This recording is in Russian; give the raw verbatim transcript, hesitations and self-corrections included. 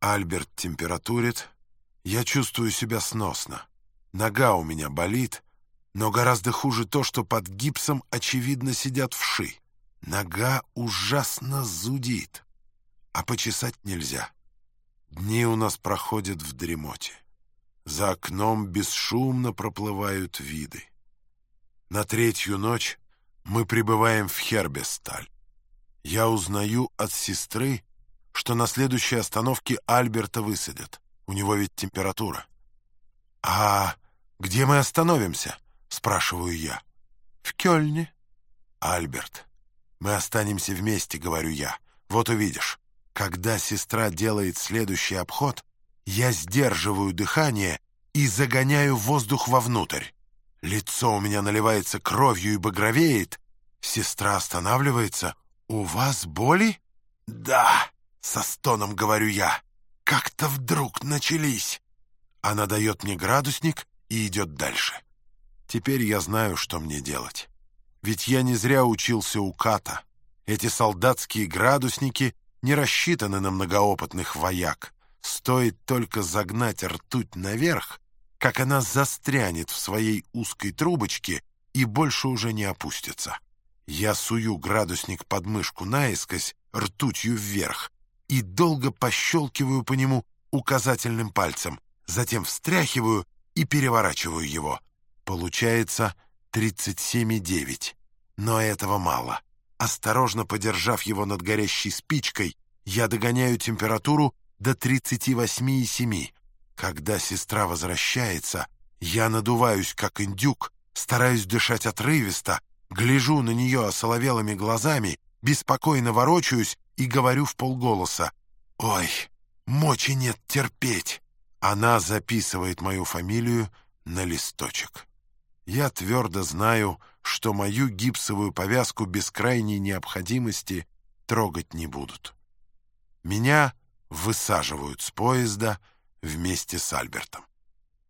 Альберт температурит. Я чувствую себя сносно. Нога у меня болит, но гораздо хуже то, что под гипсом, очевидно, сидят вши. Нога ужасно зудит, а почесать нельзя. Дни у нас проходят в дремоте. За окном бесшумно проплывают виды. На третью ночь мы прибываем в Хербесталь. Я узнаю от сестры, что на следующей остановке Альберта высадят. У него ведь температура. «А где мы остановимся?» — спрашиваю я. «В Кёльне». «Альберт, мы останемся вместе», — говорю я. «Вот увидишь, когда сестра делает следующий обход, я сдерживаю дыхание и загоняю воздух вовнутрь. Лицо у меня наливается кровью и багровеет. Сестра останавливается. «У вас боли?» «Да», — со стоном говорю я. «Как-то вдруг начались». Она дает мне градусник и идет дальше. Теперь я знаю, что мне делать. Ведь я не зря учился у Ката. Эти солдатские градусники не рассчитаны на многоопытных вояк. Стоит только загнать ртуть наверх, как она застрянет в своей узкой трубочке и больше уже не опустится. Я сую градусник под мышку наискось, ртутью вверх, и долго пощелкиваю по нему указательным пальцем, затем встряхиваю и переворачиваю его. Получается тридцать семь и девять. Но этого мало. Осторожно подержав его над горящей спичкой, я догоняю температуру до тридцати восьми и семи. Когда сестра возвращается, я надуваюсь, как индюк, стараюсь дышать отрывисто, гляжу на нее осоловелыми глазами, беспокойно ворочаюсь и говорю вполголоса: «Ой, мочи нет терпеть». Она записывает мою фамилию на листочек. Я твердо знаю, что мою гипсовую повязку без крайней необходимости трогать не будут. Меня высаживают с поезда вместе с Альбертом.